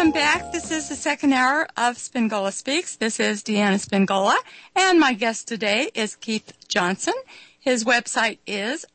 welcome back. This is the second hour of Spingola Speaks. This is Deanna Spingola, and my guest today is Keith Johnson. His website is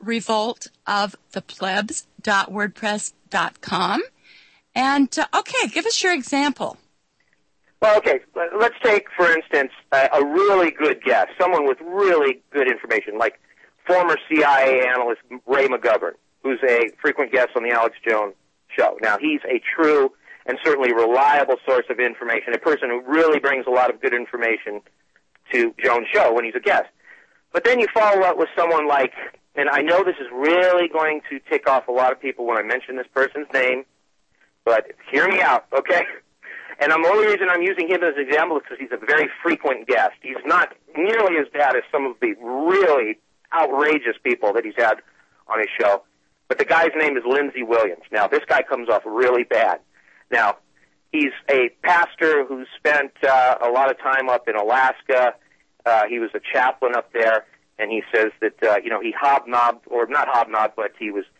revoltoftheplebs.wordpress.com. And, okay, give us your example. Well, okay, let's take, for instance, a really good guest, someone with really good information, like former CIA analyst Ray McGovern, who's a frequent guest on the Alex Jones show. Now, he's a true and certainly reliable source of information, a person who really brings a lot of good information to Jones' show when he's a guest. But then you follow up with someone like, and I know this is really going to tick off a lot of people when I mention this person's name, but hear me out, okay? And the only reason I'm using him as an example is because he's a very frequent guest. He's not nearly as bad as some of the really outrageous people that he's had on his show. But the guy's name is Lindsey Williams. Now, this guy comes off really bad. Now, he's a pastor who spent a lot of time up in Alaska. He was a chaplain up there, and he says that, he hobnobbed, or not hobnobbed, but he was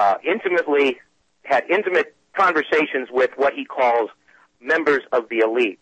had intimate conversations with what he calls members of the elite.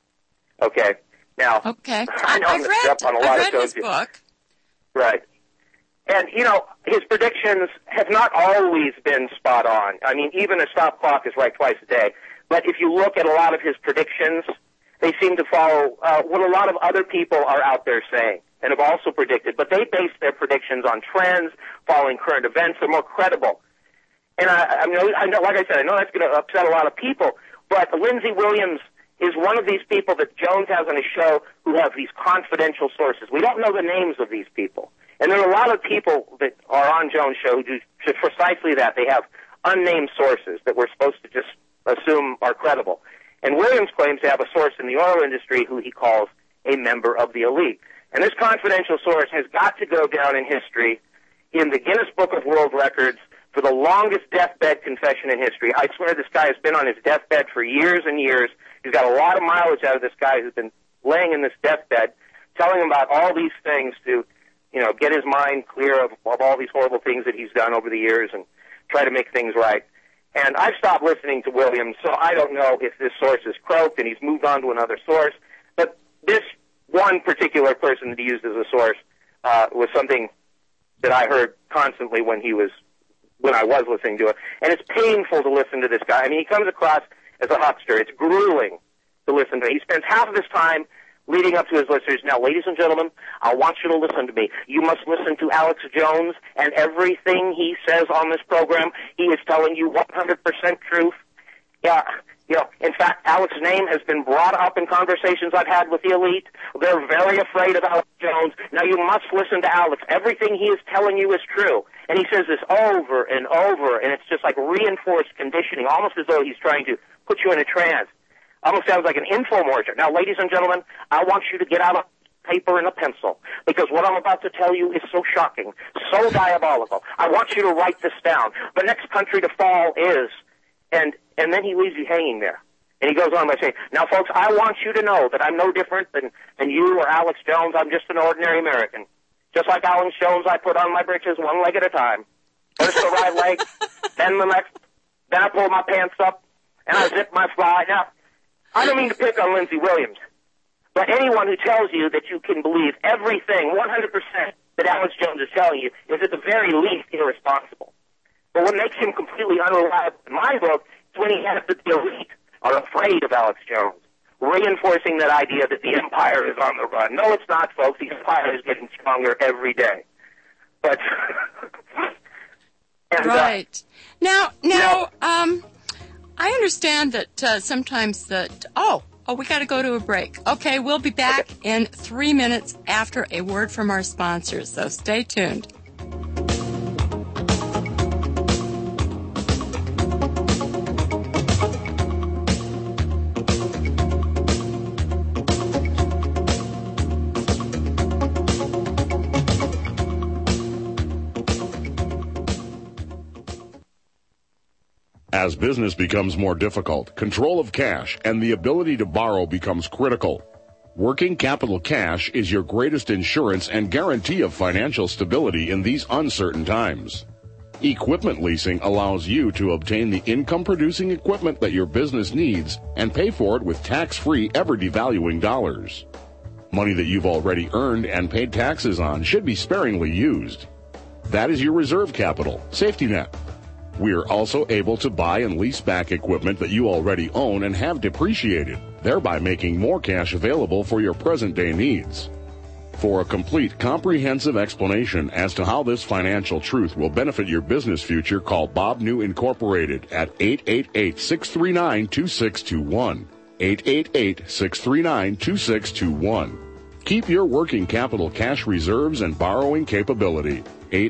Okay? Now, okay. I've read his book. Right. And, his predictions have not always been spot on. I mean, even a stop clock is right twice a day. But if you look at a lot of his predictions, they seem to follow what a lot of other people are out there saying and have also predicted. But they base their predictions on trends, following current events. They're more credible. And I know, like I said, I know that's going to upset a lot of people. But Lindsey Williams is one of these people that Jones has on his show who have these confidential sources. We don't know the names of these people. And there are a lot of people that are on Jones' show who do precisely that. They have unnamed sources that we're supposed to just assume are credible. And Williams claims to have a source in the oil industry who he calls a member of the elite. And this confidential source has got to go down in history in the Guinness Book of World Records for the longest deathbed confession in history. I swear this guy has been on his deathbed for years and years. He's got a lot of mileage out of this guy who's been laying in this deathbed, telling him about all these things to get his mind clear of all these horrible things that he's done over the years and try to make things right. And I've stopped listening to Williams, so I don't know if this source is croaked and he's moved on to another source. But this one particular person that he used as a source was something that I heard constantly when I was listening to it. And it's painful to listen to this guy. I mean, he comes across as a huckster. It's grueling to listen to. He spends half of his time leading up to his listeners. Now, ladies and gentlemen, I want you to listen to me. You must listen to Alex Jones, and everything he says on this program, he is telling you 100% truth. Yeah, in fact, Alex's name has been brought up in conversations I've had with the elite. They're very afraid of Alex Jones. Now, you must listen to Alex. Everything he is telling you is true. And he says this over and over, and it's just like reinforced conditioning, almost as though he's trying to put you in a trance. Almost sounds like an infomercial. Now, ladies and gentlemen, I want you to get out a paper and a pencil, because what I'm about to tell you is so shocking, so diabolical. I want you to write this down. The next country to fall is, and then he leaves you hanging there. And he goes on by saying, now, folks, I want you to know that I'm no different than you or Alex Jones. I'm just an ordinary American. Just like Alex Jones, I put on my britches one leg at a time. First the right leg, then the left, then I pull my pants up, and I zip my fly. Now, I don't mean to pick on Lindsey Williams, but anyone who tells you that you can believe everything 100% that Alex Jones is telling you is at the very least irresponsible. But what makes him completely unreliable in my book is when he has the elite are afraid of Alex Jones, reinforcing that idea that the empire is on the run. No, it's not, folks. The empire is getting stronger every day. But right. Now, I understand that sometimes that, we got to go to a break. Okay, we'll be back in 3 minutes after a word from our sponsors, so stay tuned. As business becomes more difficult, control of cash and the ability to borrow becomes critical. Working capital cash is your greatest insurance and guarantee of financial stability in these uncertain times. Equipment leasing allows you to obtain the income-producing equipment that your business needs and pay for it with tax-free, ever-devaluing dollars. Money that you've already earned and paid taxes on should be sparingly used. That is your reserve capital, safety net. We are also able to buy and lease back equipment that you already own and have depreciated, thereby making more cash available for your present-day needs. For a complete, comprehensive explanation as to how this financial truth will benefit your business future, call Bob New Incorporated at 888-639-2621. 888-639-2621. Keep your working capital cash reserves and borrowing capability.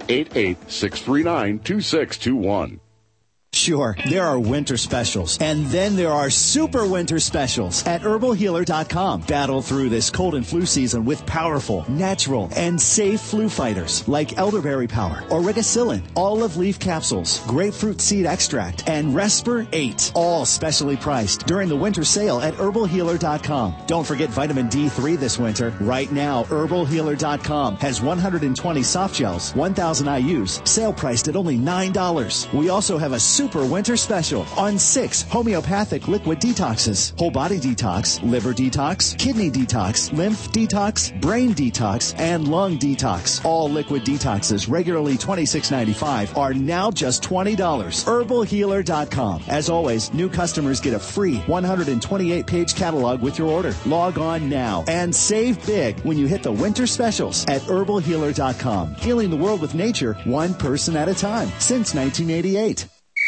888-639-2621. Sure, there are winter specials, and then there are super winter specials at HerbalHealer.com. Battle through this cold and flu season with powerful, natural, and safe flu fighters like elderberry power, origicillin, olive leaf capsules, grapefruit seed extract, and Respir 8, all specially priced during the winter sale at HerbalHealer.com. Don't forget vitamin D3 this winter. Right now, HerbalHealer.com has 120 soft gels, 1,000 IUs, sale priced at only $9. We also have a super winter special on 6 homeopathic liquid detoxes: whole body detox, liver detox, kidney detox, lymph detox, brain detox, and lung detox. All liquid detoxes, regularly $26.95, are now just $20. HerbalHealer.com. As always, new customers get a free 128-page catalog with your order. Log on now and save big when you hit the winter specials at HerbalHealer.com. Healing the world with nature, one person at a time, since 1988.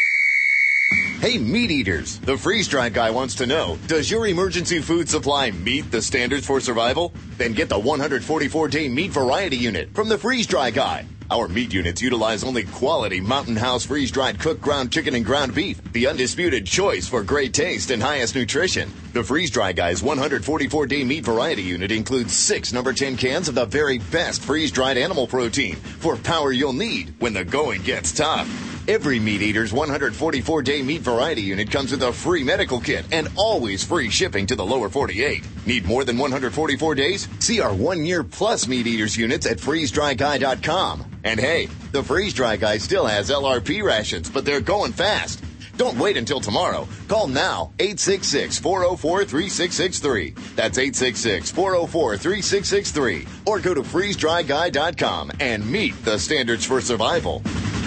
Hey, meat eaters, the freeze-dried guy wants to know, does your emergency food supply meet the standards for survival? Then get the 144-day meat variety unit from the freeze-dry guy. Our meat units utilize only quality Mountain House freeze-dried cooked ground chicken and ground beef, the undisputed choice for great taste and highest nutrition. The Freeze-Dry Guy's 144-day meat variety unit includes 6 number 10 cans of the very best freeze-dried animal protein for power you'll need when the going gets tough. Every Meat Eater's 144-day meat variety unit comes with a free medical kit and always free shipping to the lower 48. Need more than 144 days? See our 1-year plus Meat Eater's units at freezedryguy.com. And hey, the Freeze-Dry Guy still has LRP rations, but they're going fast. Don't wait until tomorrow. Call now, 866-404-3663. That's 866-404-3663. Or go to freezedryguy.com and meet the standards for survival.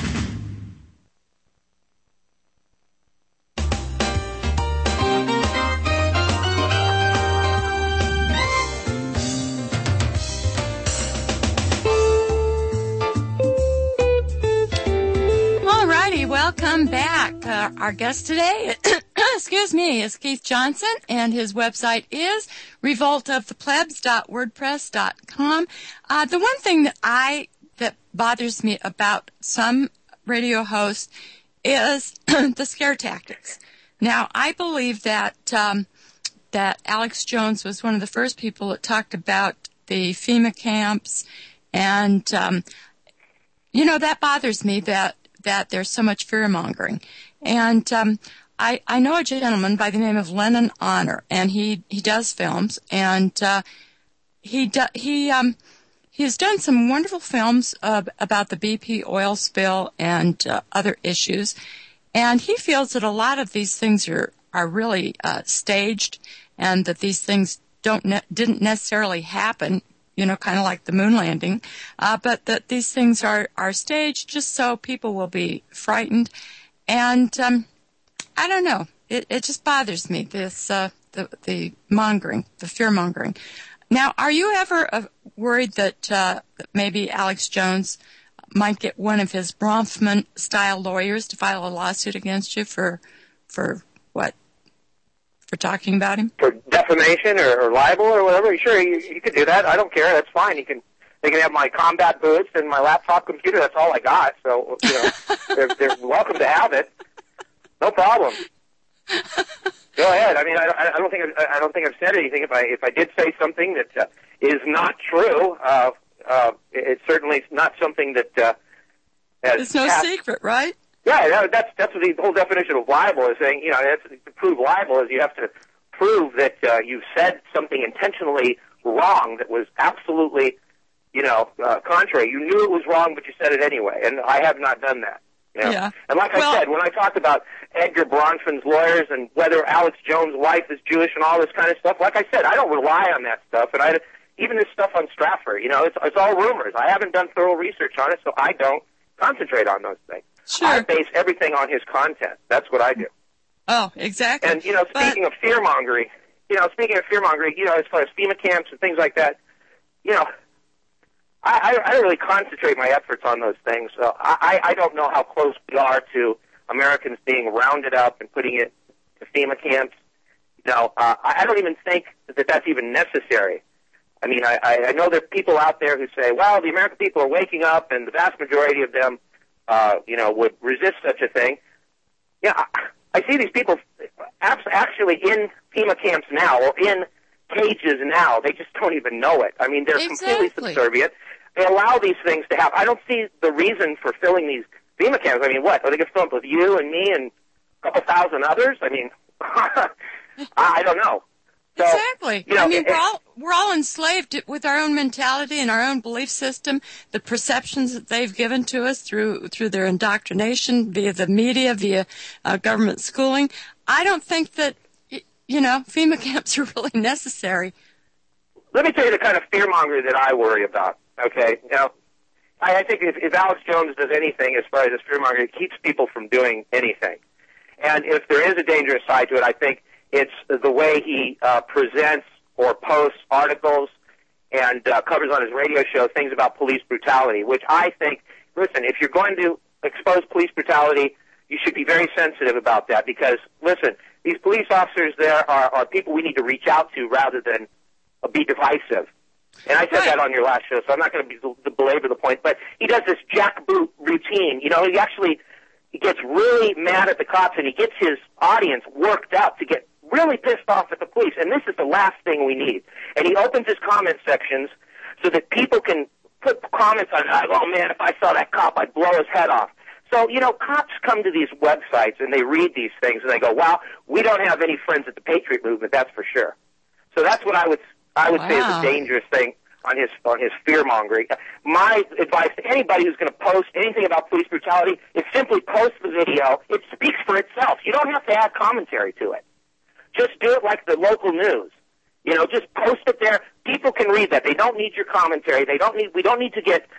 Welcome back. Our guest today, excuse me, is Keith Johnson, and his website is revoltoftheplebs.wordpress.com. The one thing that bothers me about some radio hosts is the scare tactics. Now, I believe that that Alex Jones was one of the first people that talked about the FEMA camps, and that bothers me that there's so much fear-mongering. And I know a gentleman by the name of Lennon Honor, and he does films, and he has done some wonderful films about the BP oil spill and other issues. And he feels that a lot of these things are really staged, and that these things didn't necessarily happen, kind of like the moon landing, but that these things are staged just so people will be frightened. And I don't know. It just bothers me, this the mongering, the fear-mongering. Now, are you ever worried that maybe Alex Jones might get one of his Bronfman-style lawyers to file a lawsuit against you for what? For talking about him? For defamation or libel or whatever? Sure, you could do that. I don't care. That's fine. They can have my combat boots and my laptop computer. That's all I got. So, they're welcome to have it. No problem. Go ahead. I mean, I don't think I've said anything. If I did say something that is not true, it's certainly not something that it's no secret, right? Yeah, that's what the whole definition of libel is saying. To prove libel is you have to prove that you said something intentionally wrong that was absolutely, contrary. You knew it was wrong, but you said it anyway. And I have not done that. You know? Yeah. And like I said, when I talk about Edgar Bronfman's lawyers and whether Alex Jones' wife is Jewish and all this kind of stuff, like I said, I don't rely on that stuff. And even this stuff on Stratford, you know, it's all rumors. I haven't done thorough research on it, so I don't concentrate on those things. Sure. I base everything on his content. That's what I do. Oh, exactly. And, you know, speaking of fear-mongering, you know, as far as FEMA camps and things like that, you know, I don't really concentrate my efforts on those things. So I don't know how close we are to Americans being rounded up and putting it to FEMA camps. You know, I don't even think that that's even necessary. I mean, I know there are people out there who say, well, the American people are waking up, and the vast majority of them, you know, would resist such a thing. Yeah, I see these people actually in FEMA camps now or in cages now. They just don't even know it. I mean, they're completely subservient. They allow these things to happen. I don't see the reason for filling these FEMA camps. I mean, what? Are they going to fill up with you and me and a couple thousand others? I mean, I don't know. So, exactly. You know, I mean, we're all enslaved with our own mentality and our own belief system, the perceptions that they've given to us through their indoctrination via the media, via government schooling. I don't think that, you know, FEMA camps are really necessary. Let me tell you the kind of fear-monger that I worry about, okay? Now, I think if Alex Jones does anything as far as this fear-monger, it keeps people from doing anything. And if there is a dangerous side to it, I think it's the way he presents or posts articles and covers on his radio show things about police brutality, which I think, listen, if you're going to expose police brutality, you should be very sensitive about that because, listen, these police officers there are people we need to reach out to rather than be divisive. And I said that on your last show, so I'm not going to belabor the point, but he does this jackboot routine. You know, he gets really mad at the cops and he gets his audience worked up to get really pissed off at the police, and this is the last thing we need. And he opens his comment sections so that people can put comments on, oh, man, if I saw that cop, I'd blow his head off. So, you know, cops come to these websites and they read these things and they go, wow, we don't have any friends at the Patriot Movement, that's for sure. So that's what I would say is a dangerous thing on his fear-mongering. My advice to anybody who's going to post anything about police brutality is simply post the video. It speaks for itself. You don't have to add commentary to it. Just do it like the local news. You know, just post it there. People can read that. They don't need your commentary. We don't need to get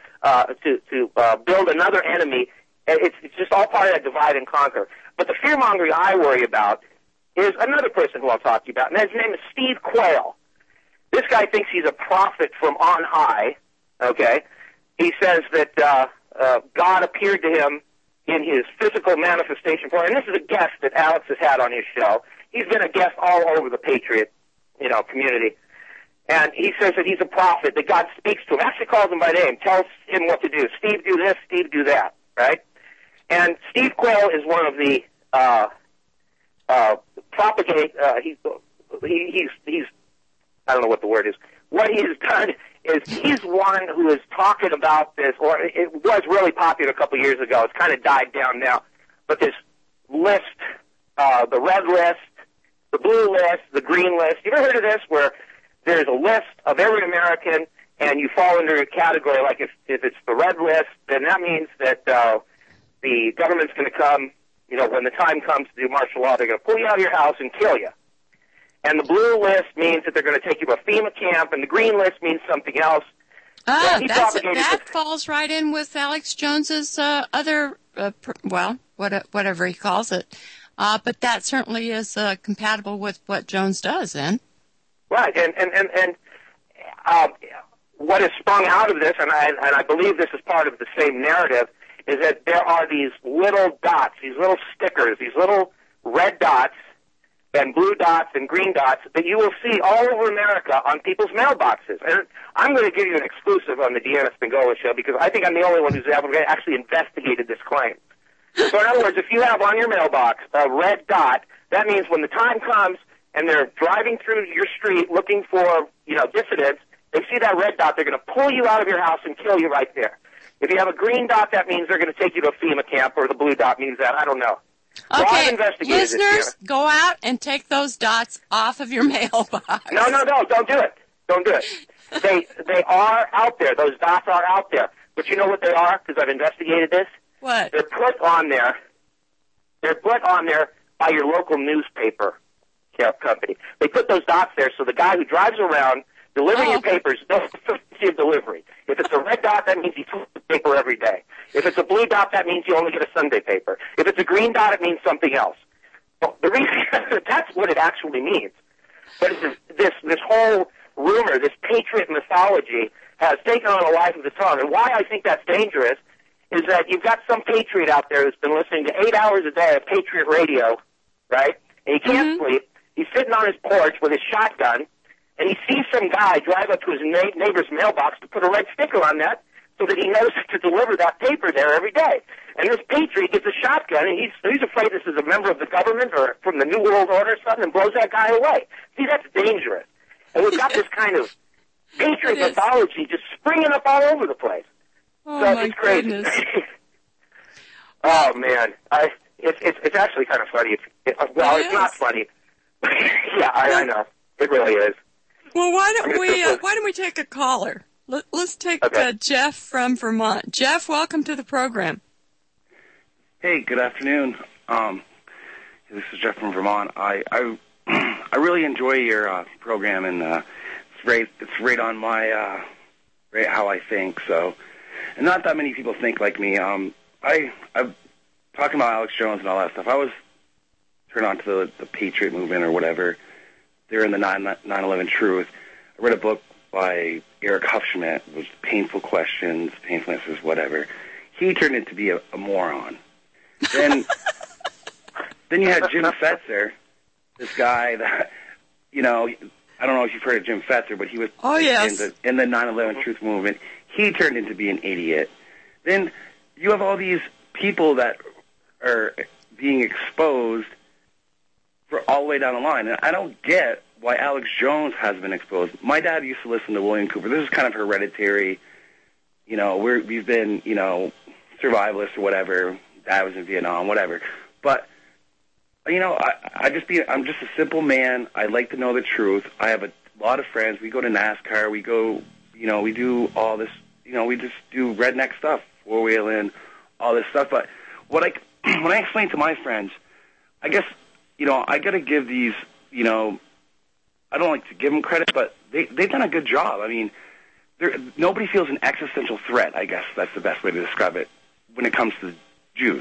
to build another enemy. It's just all part of that divide and conquer. But the fear-mongering I worry about is another person who I'll talk to you about, and his name is Steve Quayle. This guy thinks he's a prophet from on high, okay? He says that God appeared to him in his physical manifestation form, and this is a guest that Alex has had on his show. He's been a guest all over the Patriot, you know, community. And he says that he's a prophet, that God speaks to him, actually calls him by name, tells him what to do. Steve, do this, Steve, do that, right? And Steve Quayle is one of the he's I don't know what the word is. What he has done is he's one who is talking about this, or it was really popular a couple years ago. It's kind of died down now. But this list, the red list, the blue list, the green list. You ever heard of this where there's a list of every American and you fall under a category like if it's the red list, then that means that the government's going to come, you know, when the time comes to do martial law, they're going to pull you out of your house and kill you. And the blue list means that they're going to take you to a FEMA camp, and the green list means something else. That falls right in with Alex Jones's other, whatever he calls it. But that certainly is compatible with what Jones does, then. Right, and what has sprung out of this, and I believe this is part of the same narrative, is that there are these little dots, these little stickers, these little red dots, and blue dots and green dots that you will see all over America on people's mailboxes. And I'm going to give you an exclusive on the Deanna Spingola show because I think I'm the only one who's actually investigated this claim. So in other words, if you have on your mailbox a red dot, that means when the time comes and they're driving through your street looking for, you know, dissidents, they see that red dot, they're going to pull you out of your house and kill you right there. If you have a green dot, that means they're going to take you to a FEMA camp, or the blue dot means that. I don't know. Okay, listeners, go out and take those dots off of your mailbox. No, don't do it. Don't do it. They are out there. Those dots are out there. But you know what they are? Because I've investigated this. What? They're put on there. They're put on there by your local newspaper company. They put those dots there so the guy who drives around delivering your papers knows the frequency of delivery. If it's a red dot, that means he delivers the paper every day. If it's a blue dot, that means you only get a Sunday paper. If it's a green dot, it means something else. Well, the reason that's what it actually means. But this whole rumor, this patriot mythology, has taken on a life of its own. And why I think that's dangerous is that you've got some patriot out there who's been listening to 8 hours a day of Patriot radio, right? And he can't sleep. He's sitting on his porch with his shotgun, and he sees some guy drive up to his neighbor's mailbox to put a red sticker on that so that he knows to deliver that paper there every day. And this patriot gets a shotgun, and he's afraid this is a member of the government or from the New World Order or something, and blows that guy away. See, that's dangerous. And we've got this kind of patriot mythology just springing up all over the place. Oh, so my it's crazy. goodness. Oh, man. It's actually kind of funny. It's not funny. Yeah, I know. It really is. Well, why don't we take a caller? Let's take Jeff from Vermont. Jeff, welcome to the program. Hey, good afternoon. This is Jeff from Vermont. I really enjoy your program, and it's right on my right how I think. So, and not that many people think like me. I'm talking about Alex Jones and all that stuff. I was turned on to the Patriot movement or whatever. They're in the 9/11 Truth. I read a book by Eric Hufschmidt. It was Painful Questions, Painful Answers, whatever. He turned into be a moron. Then you had Jim Fetzer, this guy that, I don't know if you've heard of Jim Fetzer, but he was in the 9/11 Truth movement. He turned into be an idiot. Then you have all these people that are being exposed for all the way down the line. And I don't get why Alex Jones has been exposed. My dad used to listen to William Cooper. This is kind of hereditary. We've been, survivalists or whatever. Dad was in Vietnam, whatever. But, I'm just a simple man. I like to know the truth. I have a lot of friends. We go to NASCAR. We go, we do all this, we just do redneck stuff, four-wheeling, all this stuff. But when I explain to my friends, I guess, I got to give these, I don't like to give them credit, but they've done a good job. I mean, nobody feels an existential threat, I guess that's the best way to describe it, when it comes to Jews.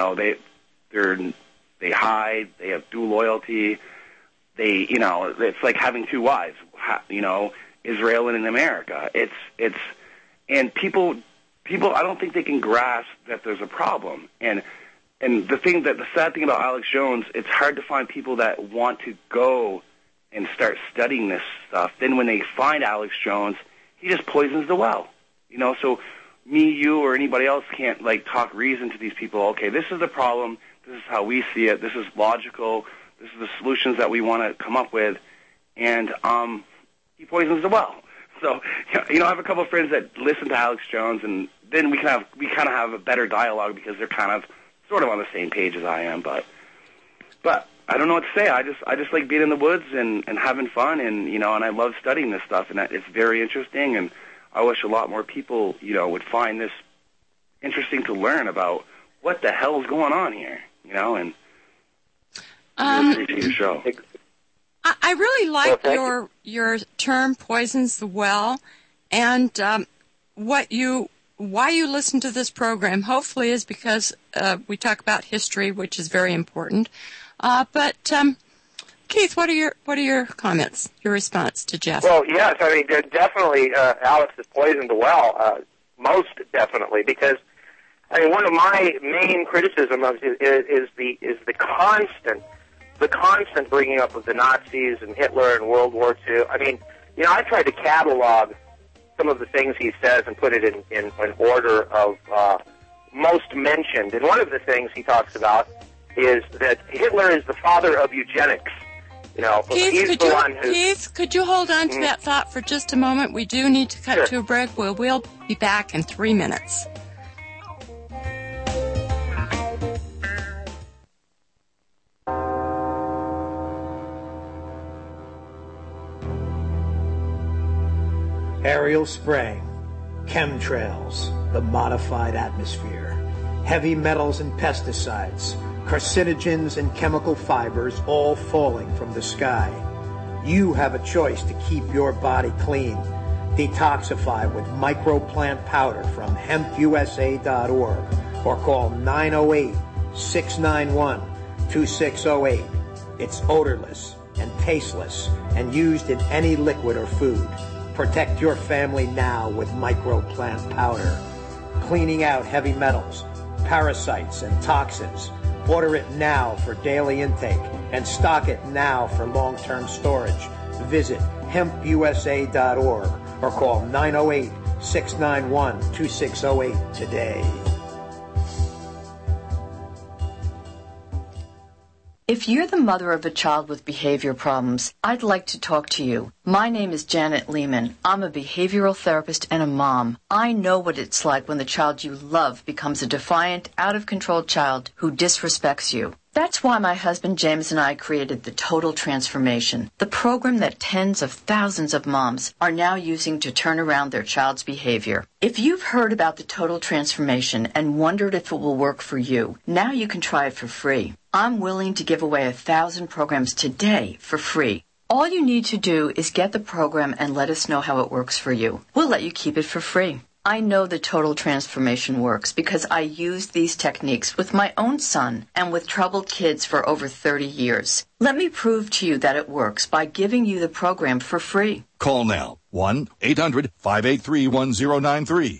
They hide, they have dual loyalty, it's like having two wives, Israel and in America. And people, I don't think they can grasp that there's a problem. And the sad thing about Alex Jones, it's hard to find people that want to go and start studying this stuff. Then when they find Alex Jones, he just poisons the well. So me, you, or anybody else can't, talk reason to these people. Okay, this is the problem. This is how we see it. This is logical. This is the solutions that we want to come up with. And he poisons the well. So, I have a couple of friends that listen to Alex Jones, and then we kind of have a better dialogue because they're kind of sort of on the same page as I am. But I don't know what to say. I just like being in the woods and having fun, and and I love studying this stuff, and it's very interesting. And I wish a lot more people would find this interesting to learn about what the hell is going on here. And I appreciate your show. I really like your term "poisons the well," and why you listen to this program. Hopefully, is because we talk about history, which is very important. But Keith, what are your comments? Your response to Jeff? Well, yes, I mean definitely Alex has poisoned the well, most definitely, because one of my main criticism of is the constant bringing up of the Nazis and Hitler and World War II. I tried to catalog some of the things he says and put it in order of most mentioned. And one of the things he talks about is that Hitler is the father of eugenics. Keith, could you hold on to that thought for just a moment? We do need to cut to a break. We'll be back in 3 minutes. Aerial spraying, chemtrails, the modified atmosphere, heavy metals and pesticides, carcinogens and chemical fibers all falling from the sky. You have a choice to keep your body clean. Detoxify with microplant powder from hempusa.org or call 908-691-2608. It's odorless and tasteless and used in any liquid or food. Protect your family now with microplant powder. Cleaning out heavy metals, parasites, and toxins. Order it now for daily intake and stock it now for long-term storage. Visit hempusa.org or call 908-691-2608 today. If you're the mother of a child with behavior problems, I'd like to talk to you. My name is Janet Lehman. I'm a behavioral therapist and a mom. I know what it's like when the child you love becomes a defiant, out-of-control child who disrespects you. That's why my husband James and I created the Total Transformation, the program that tens of thousands of moms are now using to turn around their child's behavior. If you've heard about the Total Transformation and wondered if it will work for you, now you can try it for free. I'm willing to give away 1,000 programs today for free. All you need to do is get the program and let us know how it works for you. We'll let you keep it for free. I know the Total Transformation works because I used these techniques with my own son and with troubled kids for over 30 years. Let me prove to you that it works by giving you the program for free. Call now. 1-800-583-1093.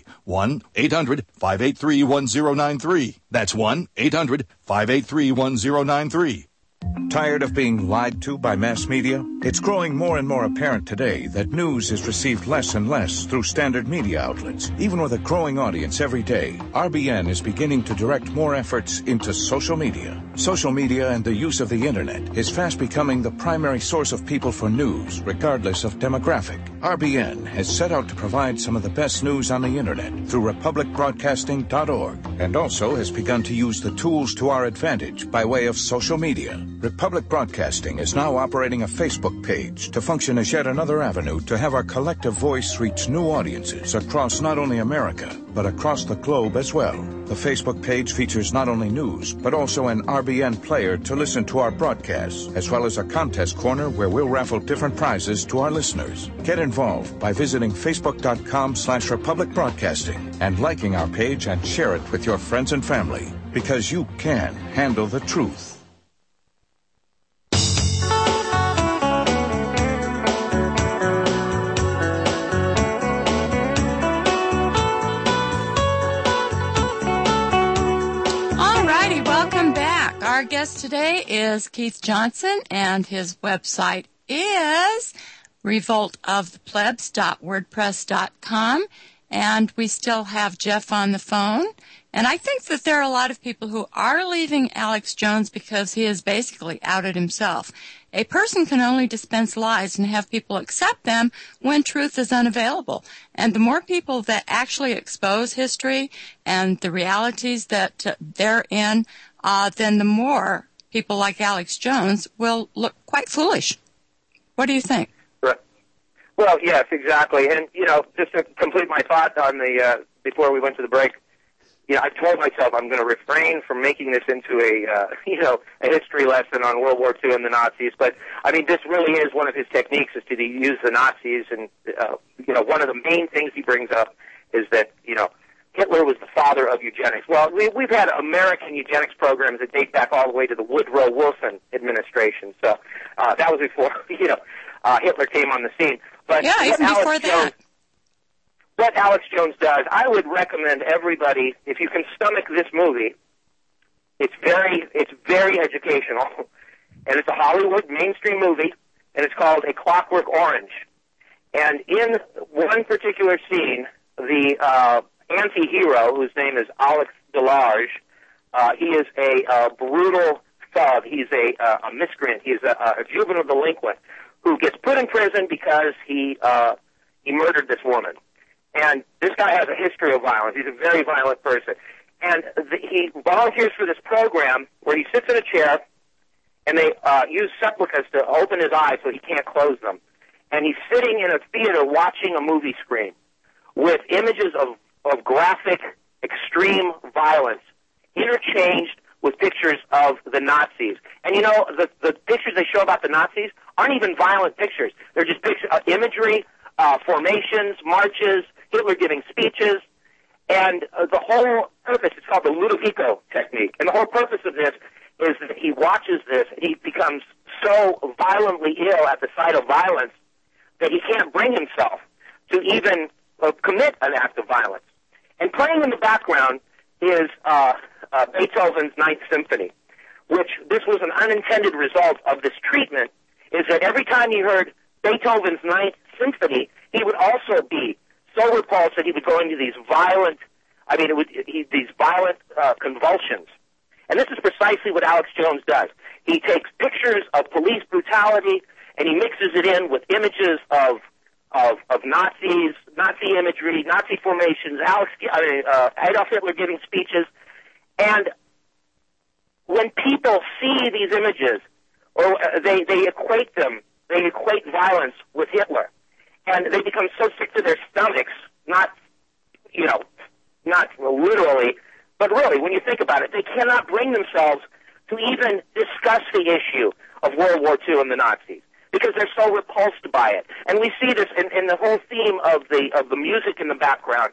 1-800-583-1093. That's 1-800-583-1093. Tired of being lied to by mass media? It's growing more and more apparent today that news is received less and less through standard media outlets. Even with a growing audience every day, RBN is beginning to direct more efforts into social media. Social media and the use of the internet is fast becoming the primary source of people for news, regardless of demographic. RBN has set out to provide some of the best news on the internet through republicbroadcasting.org and also has begun to use the tools to our advantage by way of social media. Republic Broadcasting is now operating a Facebook page to function as yet another avenue to have our collective voice reach new audiences across not only America, but across the globe as well. The Facebook page features not only news, but also an RBN player to listen to our broadcasts, as well as a contest corner where we'll raffle different prizes to our listeners. Get involved by visiting facebook.com/Republic Broadcasting and liking our page and share it with your friends and family, because you can handle the truth. Our guest today is Keith Johnson, and his website is revoltoftheplebs.wordpress.com, and we still have Jeff on the phone. And I think that there are a lot of people who are leaving Alex Jones because he has basically outed himself. A person can only dispense lies and have people accept them when truth is unavailable. And the more people that actually expose history and the realities that they're in, then the more people like Alex Jones will look quite foolish. What do you think? Right. Well, yes, exactly. And, just to complete my thought on the before we went to the break, I told myself I'm going to refrain from making this into a history lesson on World War II and the Nazis. But, this really is one of his techniques, is to use the Nazis. And, one of the main things he brings up is that, Hitler was the father of eugenics. Well, we've had American eugenics programs that date back all the way to the Woodrow Wilson administration. So that was before, Hitler came on the scene. But yeah, even before that. What Alex Jones does, I would recommend everybody, if you can stomach this movie, it's very educational, and it's a Hollywood mainstream movie, and it's called A Clockwork Orange. And in one particular scene, the anti-hero, whose name is Alex Delarge, he is a brutal thug. He's a miscreant. He's a juvenile delinquent who gets put in prison because he murdered this woman. And this guy has a history of violence. He's a very violent person. And he volunteers for this program where he sits in a chair, and they use supplicas to open his eyes so he can't close them. And he's sitting in a theater watching a movie screen with images of graphic, extreme violence. interchanged with pictures of the Nazis. And you know, the pictures they show about the Nazis aren't even violent pictures. They're just pictures, imagery, formations, marches, Hitler giving speeches, and the whole purpose, it's called the Ludovico technique. And the whole purpose of this is that he watches this, and he becomes so violently ill at the sight of violence that he can't bring himself to even commit an act of violence. And playing in the background is Beethoven's Ninth Symphony, which this was an unintended result of this treatment, is that every time he heard Beethoven's Ninth Symphony, he would also be so repulsed that he would go into these violent, these violent convulsions. And this is precisely what Alex Jones does. He takes pictures of police brutality and he mixes it in with images of Nazis, Nazi imagery, Nazi formations, Adolf Hitler giving speeches. And when people see these images, or they equate them, they equate violence with Hitler. And they become so sick to their stomachs, not literally, but really, when you think about it, they cannot bring themselves to even discuss the issue of World War II and the Nazis, because they're so repulsed by it. And we see this in the whole theme of the music in the background.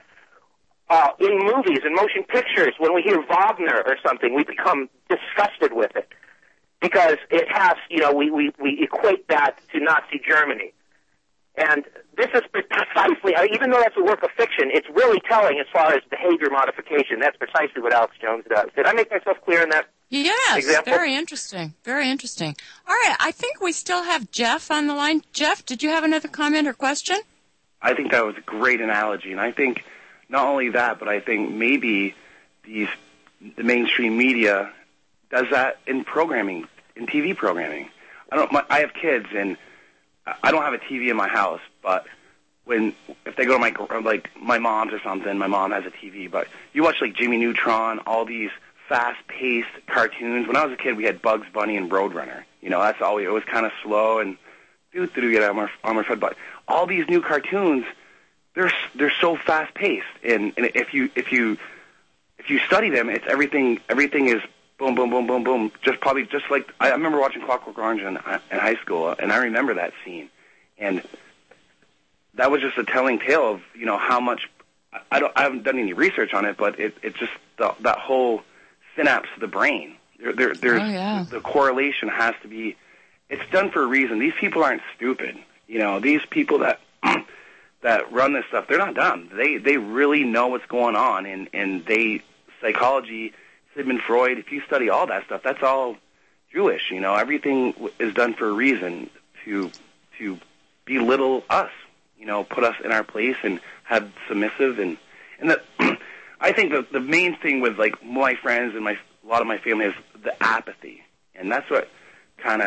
In movies, in motion pictures, when we hear Wagner or something, we become disgusted with it, because it has, we equate that to Nazi Germany. And this is precisely, even though that's a work of fiction, it's really telling as far as behavior modification. That's precisely what Alex Jones does. Did I make myself clear in that example? Very interesting. Very interesting. All right, I think we still have Jeff on the line. Jeff, did you have another comment or question? I think that was a great analogy, and I think not only that, but I think maybe the mainstream media does that in programming, in TV programming. I have kids, and I don't have a TV in my house, but if they go to my mom's or something, my mom has a TV. But you watch like Jimmy Neutron, all these fast-paced cartoons. When I was a kid, we had Bugs Bunny and Roadrunner. That's all. It was kind of slow and get on my foot. But all these new cartoons, they're so fast-paced, and if you study them, it's everything is boom, boom, boom, boom, boom. Just like I remember watching Clockwork Orange in high school, and I remember that scene, and that was just a telling tale of how much. I haven't done any research on it, but it's just that whole synapse of the brain. The correlation has to be. It's done for a reason. These people aren't stupid. These people that run this stuff, they're not dumb. They really know what's going on, and psychology. Sigmund Freud, if you study all that stuff, that's all Jewish. Everything is done for a reason to belittle us, put us in our place and have submissive and that. I think the main thing with like my friends and a lot of my family is the apathy, and that's what kind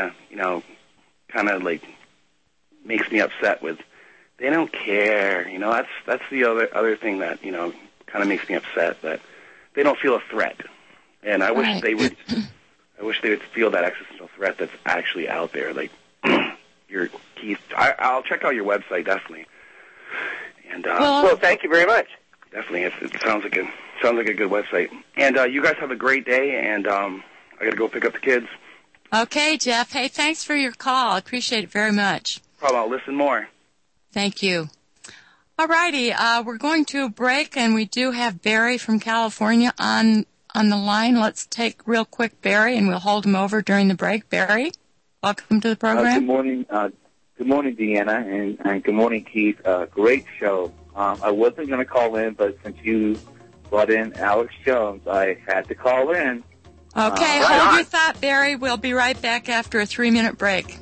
of like makes me upset with. They don't care, That's the other thing that kind of makes me upset, that they don't feel a threat. And I wish they would. I wish they would feel that existential threat that's actually out there. Like your Keith, I'll check out your website definitely. And well, thank you very much. Definitely, it sounds like a good website. And you guys have a great day. And I got to go pick up the kids. Okay, Jeff. Hey, thanks for your call. I appreciate it very much. Probably I'll listen more. Thank you. All righty, we're going to a break, and we do have Barry from California on the line. Let's take real quick Barry, and we'll hold him over during the break. Barry, welcome to the program. Good morning. Good morning, Deanna, and good morning, Keith. Great show. I wasn't going to call in, but since you brought in Alex Jones, I had to call in. Okay, hold your thought, Barry. We'll be right back after a 3-minute break.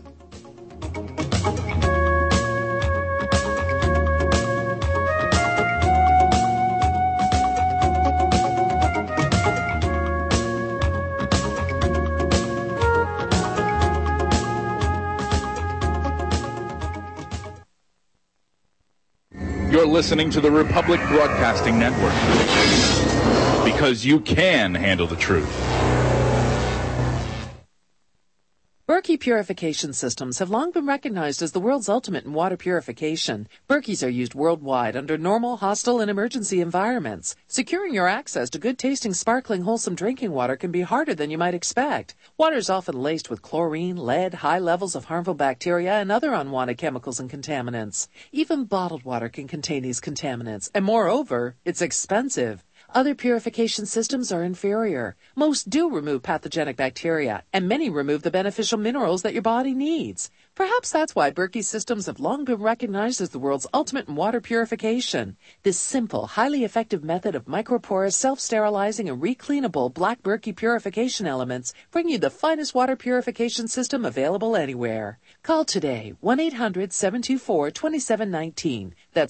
You're listening to the Republic Broadcasting Network, because you can handle the truth. Berkey Berkey purification systems have long been recognized as the world's ultimate in water purification. Berkeys are used worldwide under normal, hostile, and emergency environments. Securing your access to good-tasting, sparkling, wholesome drinking water can be harder than you might expect. Water is often laced with chlorine, lead, high levels of harmful bacteria, and other unwanted chemicals and contaminants. Even bottled water can contain these contaminants, and moreover, it's expensive. Other purification systems are inferior. Most do remove pathogenic bacteria, and many remove the beneficial minerals that your body needs. Perhaps that's why Berkey systems have long been recognized as the world's ultimate in water purification. This simple, highly effective method of microporous, self-sterilizing, and recleanable black Berkey purification elements bring you the finest water purification system available anywhere. Call today, 1-800-724-2719. That's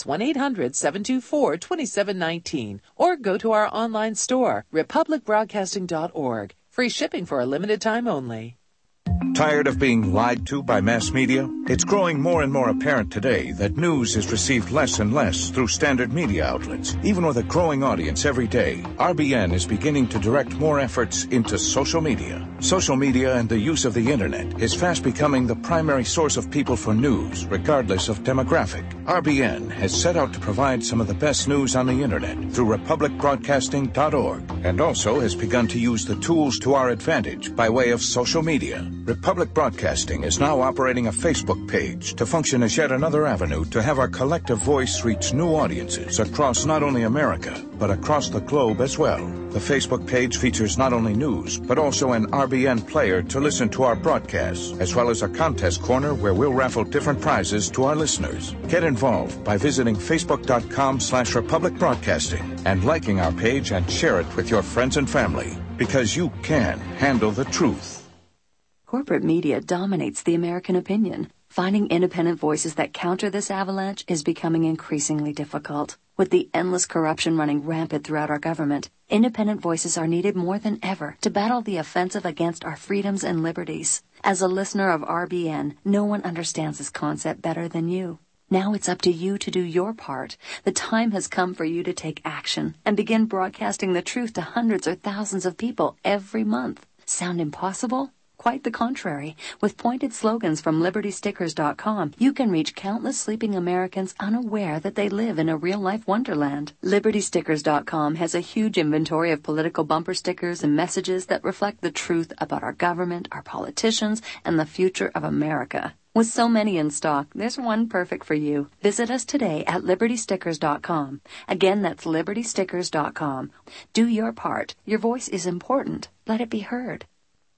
1-800-724-2719. Or go to our online store, republicbroadcasting.org. Free shipping for a limited time only. Tired of being lied to by mass media? It's growing more and more apparent today that news is received less and less through standard media outlets. Even with a growing audience every day, RBN is beginning to direct more efforts into social media. Social media and the use of the internet is fast becoming the primary source of people for news, regardless of demographic. RBN has set out to provide some of the best news on the internet through republicbroadcasting.org, and also has begun to use the tools to our advantage by way of social media. Republic Broadcasting is now operating a Facebook page to function as yet another avenue to have our collective voice reach new audiences across not only America, but across the globe as well. The Facebook page features not only news, but also an RBN player to listen to our broadcasts, as well as a contest corner where we'll raffle different prizes to our listeners. Get involved by visiting facebook.com/Republic Broadcasting and liking our page and share it with your friends and family, because you can handle the truth. Corporate media dominates the American opinion. Finding independent voices that counter this avalanche is becoming increasingly difficult. With the endless corruption running rampant throughout our government, independent voices are needed more than ever to battle the offensive against our freedoms and liberties. As a listener of RBN, no one understands this concept better than you. Now it's up to you to do your part. The time has come for you to take action and begin broadcasting the truth to hundreds or thousands of people every month. Sound impossible? Quite the contrary. With pointed slogans from LibertyStickers.com, you can reach countless sleeping Americans unaware that they live in a real-life wonderland. LibertyStickers.com has a huge inventory of political bumper stickers and messages that reflect the truth about our government, our politicians, and the future of America. With so many in stock, there's one perfect for you. Visit us today at LibertyStickers.com. Again, that's LibertyStickers.com. Do your part. Your voice is important. Let it be heard.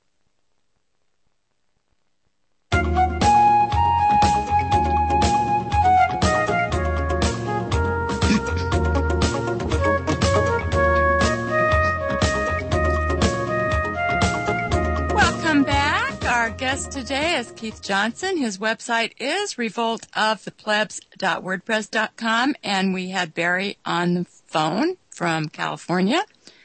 Our guest today is Keith Johnson. His website is revoltoftheplebs.wordpress.com, and we had Barry on the phone from California.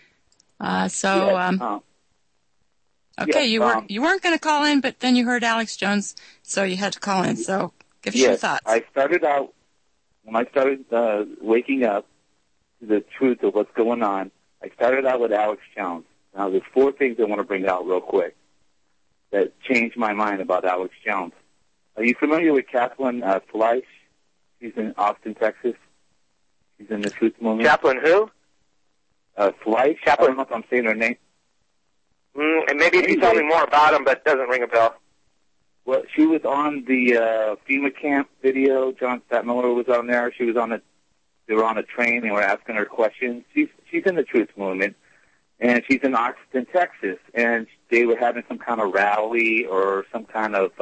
Okay, you weren't going to call in, but then you heard Alex Jones, so you had to call in. So give us your thoughts. I started out when I started waking up to the truth of what's going on. I started out with Alex Jones. Now, there's 4 things I want to bring out real quick that changed my mind about Alex Jones. Are you familiar with Kathleen Fleisch? She's in Austin, Texas. She's in the Truth Movement. Chaplain who? Fleisch. I don't know if I'm saying her name. And maybe if you tell me more about him, but it doesn't ring a bell. Well, she was on the FEMA camp video. John Stadtmiller was on there. She was on they were on a train. They were asking her questions. She's in the Truth Movement. And she's in Austin, Texas, and they were having some kind of rally or some kind of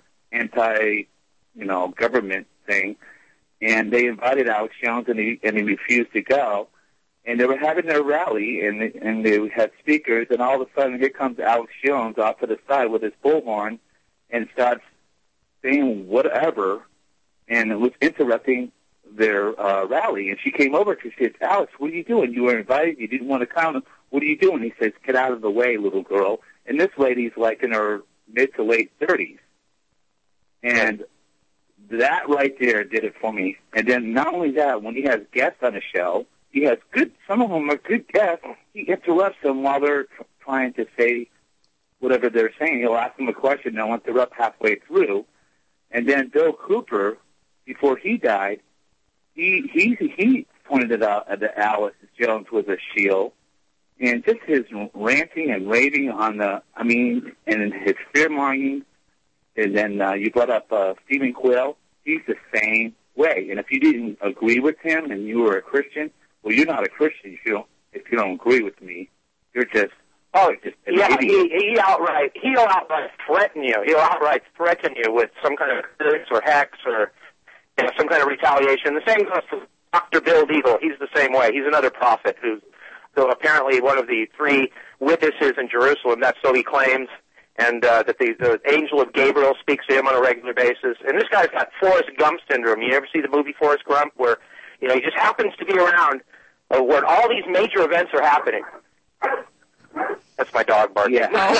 government thing, and they invited Alex Jones, and he refused to go. And they were having their rally, and they had speakers, and all of a sudden here comes Alex Jones off to the side with his bullhorn and starts saying whatever, and it was interrupting their rally. And she came over to she said, "Alex, what are you doing? You were invited. You didn't want to come. What are you doing?" He says, "Get out of the way, little girl." And this lady's like in her mid to late 30s. And that right there did it for me. And then not only that, when he has guests on the show, he has some of them are good guests. He interrupts them while they're trying to say whatever they're saying. He'll ask them a question, they'll interrupt halfway through. And then Bill Cooper, before he died, he pointed out that Alex Jones was a shield. And just his ranting and raving on and his fear-mongering. And then you brought up Stephen Quill. He's the same way. And if you didn't agree with him and you were a Christian, well, you're not a Christian if you don't agree with me. You're just yeah. He'll outright threaten you. He'll outright threaten you with some kind of curse or hex or some kind of retaliation. The same goes for Dr. Bill Deagle. He's the same way. He's another prophet who's apparently one of the 3 witnesses in Jerusalem. That's so he claims. And that the angel of Gabriel speaks to him on a regular basis. And this guy's got Forrest Gump syndrome. You ever see the movie Forrest Gump, where he just happens to be around when all these major events are happening? That's my dog barking. Yeah.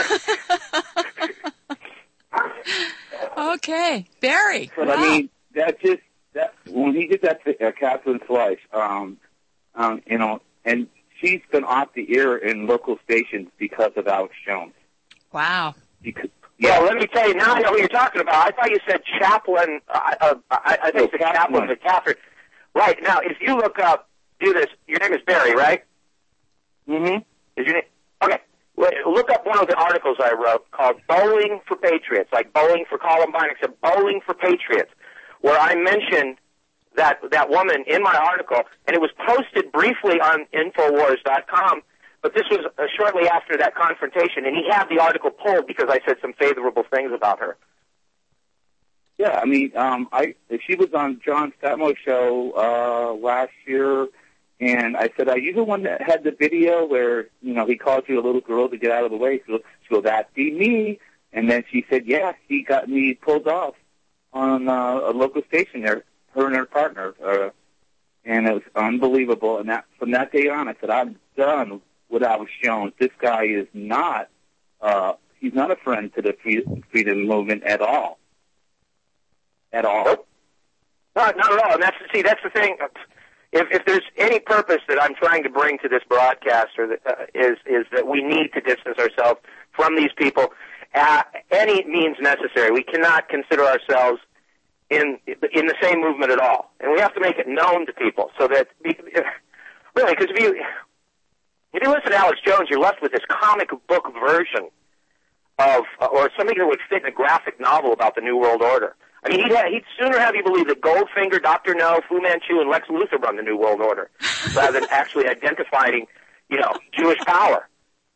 Okay, Barry. But wow. I mean, when he did that to Catherine Fleisch, and she's been off the air in local stations because of Alex Jones. Wow. Well, let me tell you, now I know what you're talking about. I thought you said chaplain. I think the chaplain of Catherine. Right. Now, if you look up, do this. Your name is Barry, right? Mm-hmm. Is your name? Okay. Look up one of the articles I wrote called Bowling for Patriots, like bowling for Columbine, except bowling for Patriots, where I mentioned that woman in my article, and it was posted briefly on Infowars.com. But this was shortly after that confrontation, and he had the article pulled because I said some favorable things about her. Yeah, I mean, she was on John Stamos' show last year, and I said, "Are you the one that had the video where he called you a little girl to get out of the way?" So that be me. And then she said, "Yeah, he got me pulled off on a local station there, her and her partner, and it was unbelievable." And from that day on, I said, "I'm done with Alex Jones. This guy is not, he's not a friend to the freedom movement at all. At all." Nope. Not at all. And that's the thing. If there's any purpose that I'm trying to bring to this broadcast, is that we need to distance ourselves from these people at any means necessary. We cannot consider ourselves in the same movement at all. And we have to make it known to people so that, really, because if you listen to Alex Jones, you're left with this comic book version of, or something that would fit in a graphic novel about the New World Order. I mean, he'd sooner have you believe that Goldfinger, Dr. No, Fu Manchu, and Lex Luthor run the New World Order, rather than actually identifying, Jewish power.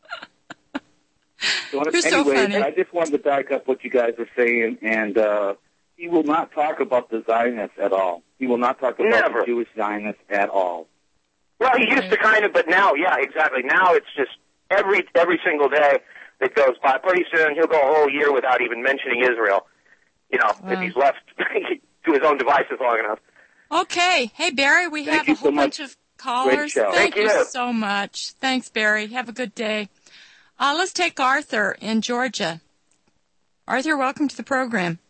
So anyway, I just wanted to back up what you guys are saying, and he will not talk about the Zionists at all. He will not talk about the Jewish Zionists at all. Well, he used to kind of, but now, yeah, exactly. Now it's just every single day that goes by. Pretty soon he'll go a whole year without even mentioning Israel, if he's left to his own devices long enough. Okay. Hey, Barry, we have a whole bunch of callers. Thank you so much. Thanks, Barry. Have a good day. Let's take Arthur in Georgia. Arthur, welcome to the program.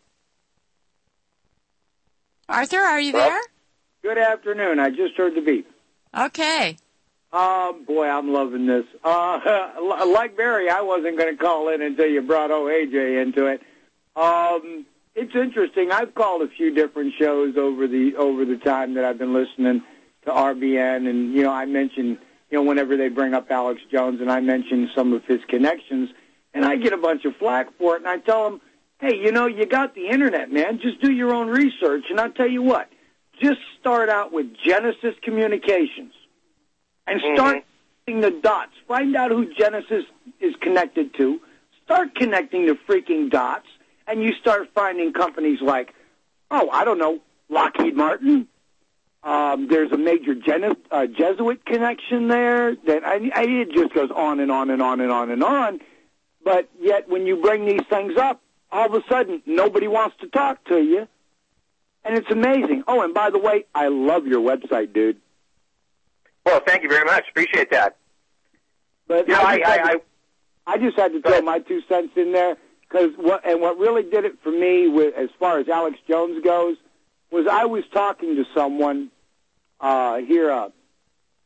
Arthur, are you there? Good afternoon. I just heard the beep. Okay. Boy, I'm loving this. Like Barry, I wasn't going to call in until you brought AJ into it. It's interesting. I've called a few different shows over the time that I've been listening to RBN, and I mentioned whenever they bring up Alex Jones, and I mention some of his connections, and I get a bunch of flack for it, and I tell them, hey, you got the internet, man. Just do your own research, and I'll tell you what. Just start out with Genesis Communications and start connecting the dots. Find out who Genesis is connected to. Start connecting the freaking dots, and you start finding companies like, Lockheed Martin. There's a major Jesuit connection there. That it just goes on and on and on and on and on. But yet when you bring these things up, all of a sudden nobody wants to talk to you. And it's amazing. Oh, and by the way, I love your website, dude. Well, thank you very much. Appreciate that. But I just had to throw my 2 cents in there, because what really did it for me, as far as Alex Jones goes, was I was talking to someone here,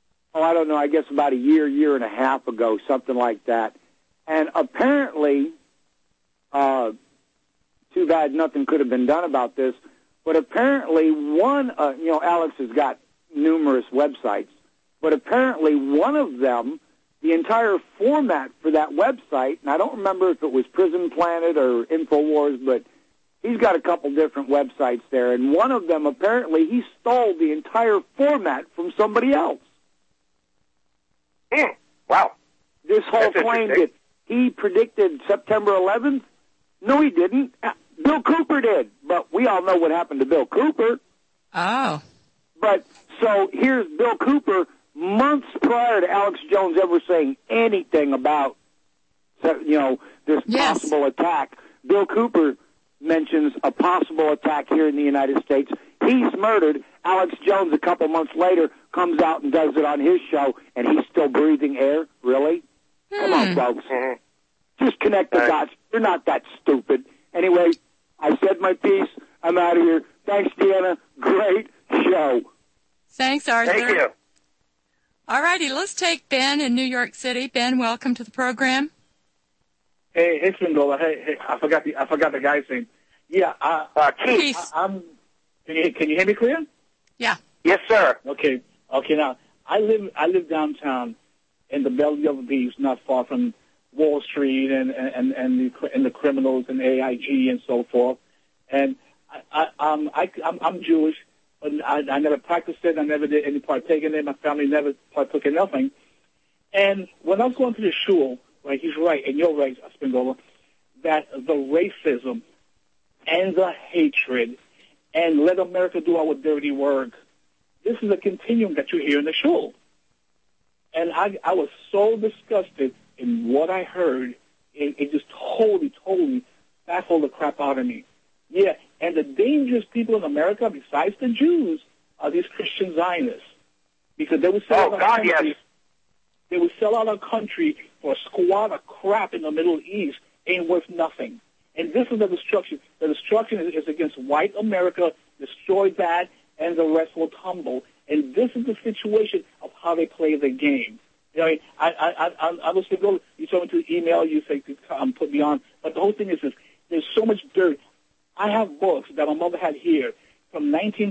I guess about a year and a half ago, something like that. And apparently Too bad nothing could have been done about this. But apparently Alex has got numerous websites, but apparently one of them, the entire format for that website, and I don't remember if it was Prison Planet or InfoWars, but he's got a couple different websites there, and one of them, apparently, he stole the entire format from somebody else. Wow. This whole claim that he predicted September 11th, no, he didn't. Bill Cooper did, but we all know what happened to Bill Cooper. Oh. But so here's Bill Cooper months prior to Alex Jones ever saying anything about, this possible attack. Bill Cooper mentions a possible attack here in the United States. He's murdered. Alex Jones, a couple months later, comes out and does it on his show, and he's still breathing air? Really? Come on, folks. Just connect the dots. You're not that stupid. Anyway, I said my piece. I'm out of here. Thanks, Deanna. Great show. Thanks, Arthur. Thank you. All righty, let's take Ben in New York City. Ben, welcome to the program. Hey, Spindola. Hey, I forgot the guy's name. Yeah, Keith. Can you hear me clear? Yeah. Yes, sir. Okay. Now, I live downtown in the belly of the beast, not far from Wall Street and the criminals and AIG and so forth. And I'm Jewish, but I never practiced it. I never did any partake in it. My family never partook in nothing. And when I was going to the shul, right, he's right, and you're right, Spindola, that the racism and the hatred and let America do our dirty work, this is a continuum that you hear in the shul. And I was so disgusted in what I heard, it just totally baffled the crap out of me. Yeah, and the dangerous people in America, besides the Jews, are these Christian Zionists. Because they would sell out our country. They would sell out our country for a squad of crap in the Middle East, ain't worth nothing. And this is the destruction. The destruction is against white America. Destroy that, and the rest will tumble. And this is the situation of how they play the game. You know, I was going to go, you told me to email, you say to put me on. But the whole thing is this, there's so much dirt. I have books that my mother had here from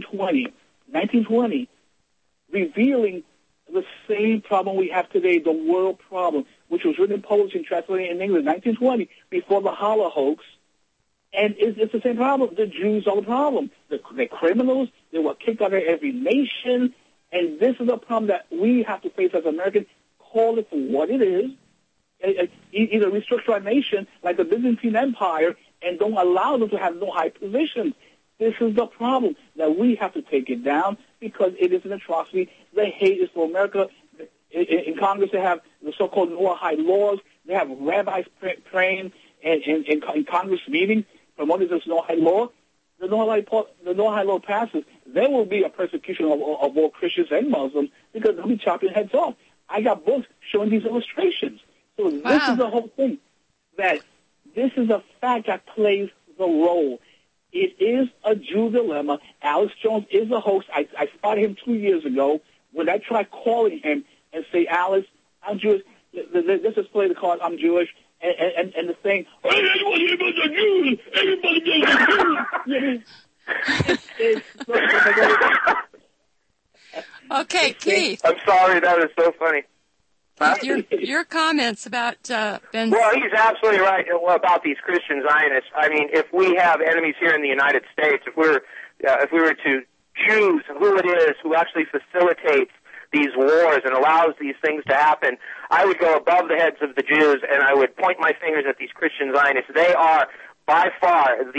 1920, revealing the same problem we have today, the world problem, which was written in Polish and translated in English in 1920 before the Holocaust. And it's the same problem. The Jews are the problem. They're criminals. They were kicked out of every nation. And this is a problem that we have to face as Americans. Call it for what it is. Either restructure our nation like the Byzantine Empire and don't allow them to have no high positions. This is the problem, that we have to take it down because it is an atrocity. The hate is for America. In Congress, they have the so-called Noahide laws. They have rabbis praying in Congress meetings promoting this Noahide law. The Noahide law passes. There will be a persecution of all Christians and Muslims because they'll be chopping heads off. I got books showing these illustrations. So this is the whole thing, that this is a fact that plays the role. It is a Jew dilemma. Alex Jones is a host. I spotted him 2 years ago when I tried calling him and say, Alex, I'm Jewish. Let's just play the card, I'm Jewish. And the thing, everybody but the Jews! Everybody but the Jews! Okay, Keith. I'm sorry, that is so funny. Keith, your comments about Ben's... Well, he's absolutely right about these Christian Zionists. I mean, if we have enemies here in the United States, if we were to choose who it is who actually facilitates these wars and allows these things to happen, I would go above the heads of the Jews and I would point my fingers at these Christian Zionists. They are by far I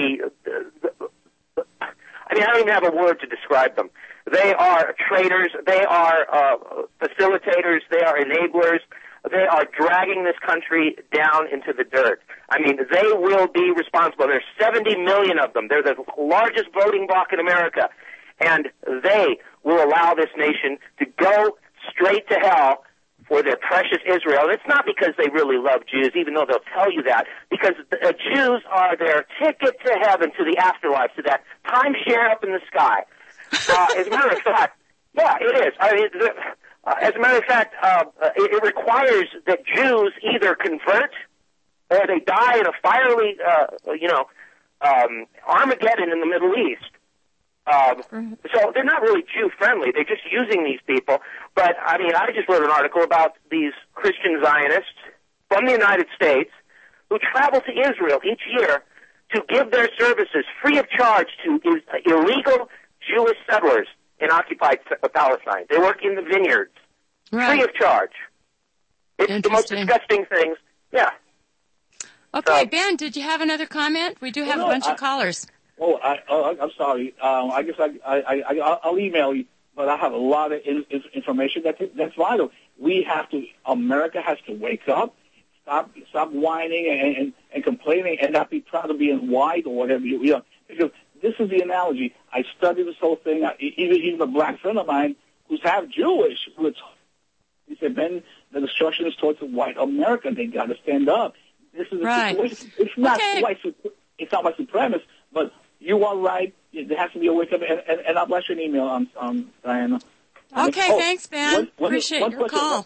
don't even have a word to describe them. They are traitors. They are facilitators. They are enablers. They are dragging this country down into the dirt. I mean, they will be responsible. There's 70 million of them. They're the largest voting bloc in America. And they will allow this nation to go straight to hell for their precious Israel. And it's not because they really love Jews, even though they'll tell you that, because the Jews are their ticket to heaven, to the afterlife, to that timeshare up in the sky. As a matter of fact, yeah, it is. I mean, as a matter of fact, it requires that Jews either convert or they die in a fiery, Armageddon in the Middle East. So they're not really Jew-friendly. They're just using these people. But, I mean, I just wrote an article about these Christian Zionists from the United States who travel to Israel each year to give their services free of charge to illegal Jewish settlers in occupied Palestine. They work in the vineyards, free of charge. It's the most disgusting things. Yeah. Okay, Ben, did you have another comment? We do have a bunch of callers. Oh, I'm sorry. I guess I'll email you, but I have a lot of information that's vital. America has to wake up, stop whining and complaining, and not be proud of being white or whatever. Because this is the analogy. I studied this whole thing. Even a black friend of mine who's half Jewish, he said, Ben, the destruction is towards white America. They got to stand up. This is a situation. It's not it's not white supremacist, but you are right. There has to be a wake up, and I'll bless you an email, Diana. Okay, thanks, Ben. Appreciate your call.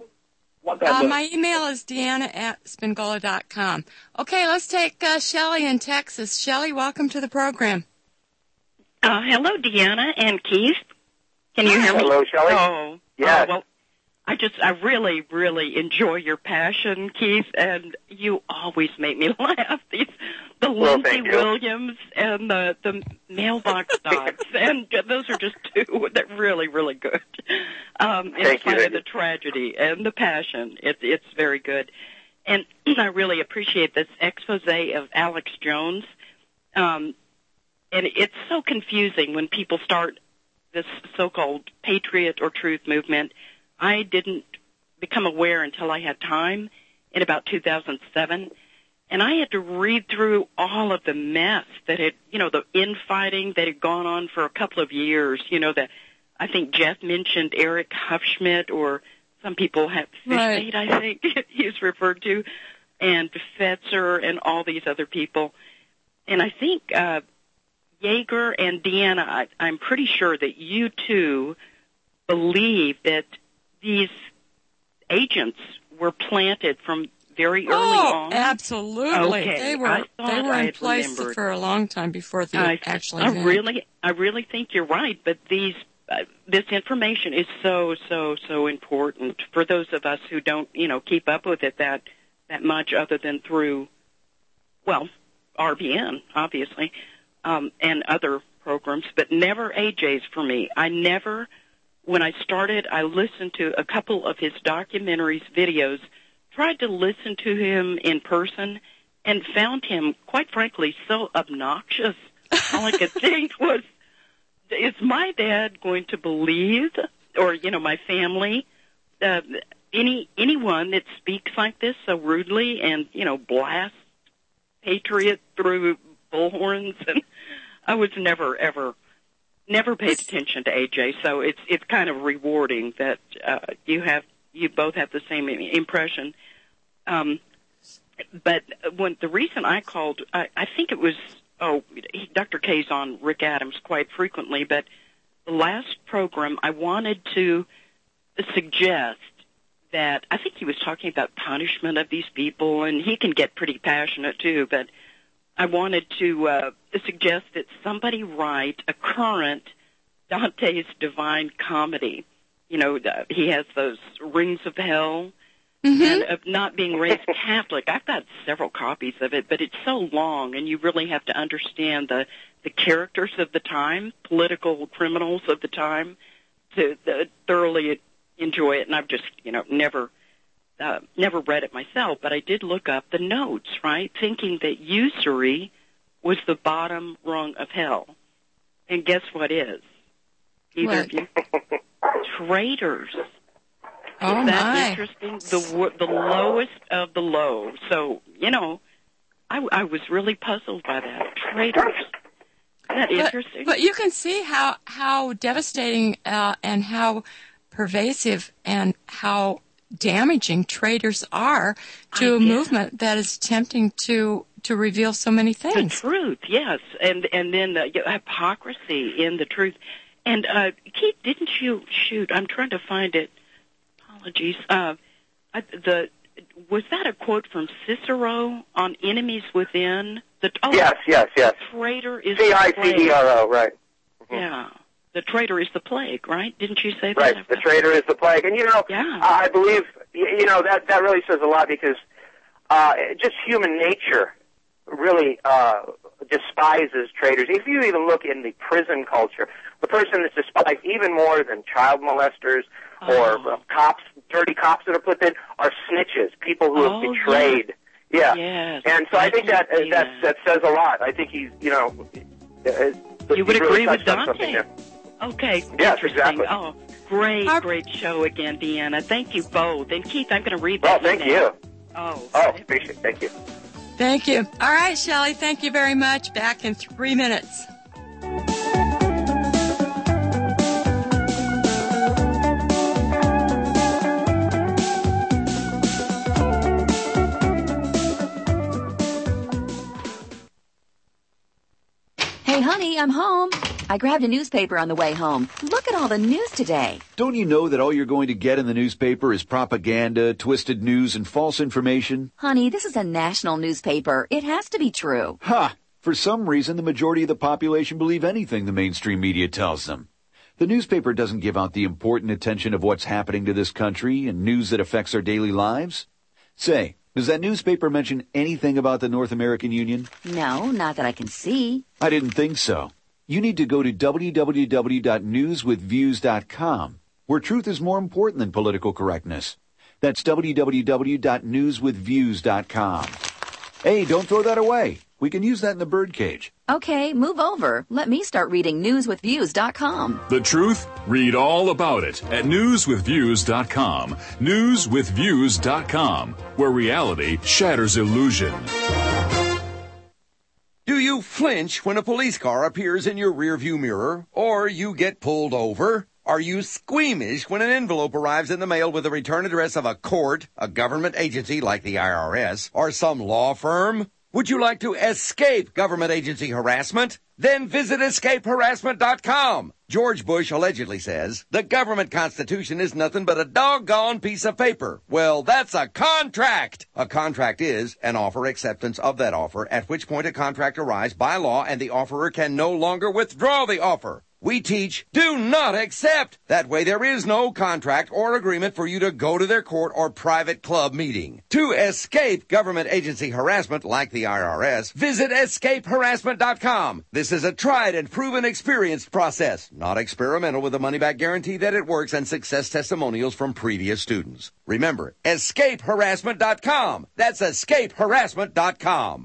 My email is Deanna@Spingola.com. Okay, let's take Shelley in Texas. Shelley, welcome to the program. Hello, Deanna and Keith. Can you hear me? Hello, Shelley. Oh, yes. Well, I really, really enjoy your passion, Keith, and you always make me laugh. The Lindsay Williams and the mailbox dogs, and those are just two that really, really good. In spite of the tragedy and the passion, it's very good. And I really appreciate this expose of Alex Jones. And it's so confusing when people start this so-called patriot or truth movement. I didn't become aware until I had time in about 2007, and I had to read through all of the mess that had, the infighting that had gone on for a couple of years. I think Jeff mentioned Eric Hufschmidt, or some people have Fishbait, I think he's referred to, and Fetzer and all these other people. And I think Yeager and Deanna, I'm pretty sure that you two believe that these agents were planted from very early on. Absolutely. Okay. They were in place for a long time before the actual event. I really think you're right, but this information is so important for those of us who don't, keep up with it that much, other than through, RBN, obviously, and other programs, but never AJ's for me. When I started, I listened to a couple of his documentaries, videos, tried to listen to him in person, and found him, quite frankly, so obnoxious. All I could think was, is my dad going to believe, or, my family, anyone that speaks like this so rudely and, blasts patriot through bullhorns? And I was never paid attention to AJ, so it's kind of rewarding that you both have the same impression. But when the reason I called, I think it was Dr. K's on Rick Adams quite frequently, but the last program I wanted to suggest that I think he was talking about punishment of these people, and he can get pretty passionate too, but I wanted to suggest that somebody write a current Dante's Divine Comedy. He has those Rings of Hell, and of not being raised Catholic. I've got several copies of it, but it's so long, and you really have to understand the characters of the time, political criminals of the time, to thoroughly enjoy it. And I've just, never read it myself, but I did look up the notes, right, thinking that usury was the bottom rung of hell. And guess what is? Either of you? Traitors. Oh, is that interesting? The lowest of the low. So, I was really puzzled by that. Traitors. Isn't that interesting? But you can see how devastating and how pervasive and how damaging traitors are to a movement that is attempting to reveal so many things. The truth, yes, and then the hypocrisy in the truth. And Keith, didn't you shoot? I'm trying to find it. Apologies. was that a quote from Cicero on enemies within? Yes. The traitor is the plague. CICERO, right. Mm-hmm. Yeah. The traitor is the plague, right? Didn't you say that? Right, the traitor is the plague. And, I believe, that really says a lot because just human nature really despises traitors. If you even look in the prison culture, the person that's despised even more than child molesters or cops, dirty cops that are put in, are snitches, people who have betrayed. Yeah. Yes, and so I think that says a lot. I think he's, you would agree with Dante. Okay. Yes, exactly. Oh, great show again, Deanna. Thank you both. And Keith, I'm going to read that. Well, thank you. Oh, appreciate it. Thank you. Thank you. All right, Shelley, thank you very much. Back in 3 minutes. Hey, honey, I'm home. I grabbed a newspaper on the way home. Look at all the news today. Don't you know that all you're going to get in the newspaper is propaganda, twisted news, and false information? Honey, this is a national newspaper. It has to be true. Ha! For some reason, the majority of the population believe anything the mainstream media tells them. The newspaper doesn't give out the important attention of what's happening to this country and news that affects our daily lives. Say, does that newspaper mention anything about the North American Union? No, not that I can see. I didn't think so. You need to go to www.newswithviews.com, where truth is more important than political correctness. That's www.newswithviews.com. Hey, don't throw that away. We can use that in the birdcage. Okay, move over. Let me start reading newswithviews.com. The truth? Read all about it at newswithviews.com. Newswithviews.com, where reality shatters illusion. Do you flinch when a police car appears in your rearview mirror, or you get pulled over? Are you squeamish when an envelope arrives in the mail with the return address of a court, a government agency like the IRS, or some law firm? Would you like to escape government agency harassment? Then visit escapeharassment.com. George Bush allegedly says, the government constitution is nothing but a doggone piece of paper. Well, that's a contract. A contract is an offer acceptance of that offer, at which point a contract arrives by law and the offerer can no longer withdraw the offer. We teach, do not accept. That way there is no contract or agreement for you to go to their court or private club meeting. To escape government agency harassment like the IRS, visit escapeharassment.com. This is a tried and proven experienced process, not experimental, with a money-back guarantee that it works and success testimonials from previous students. Remember, escapeharassment.com. That's escapeharassment.com.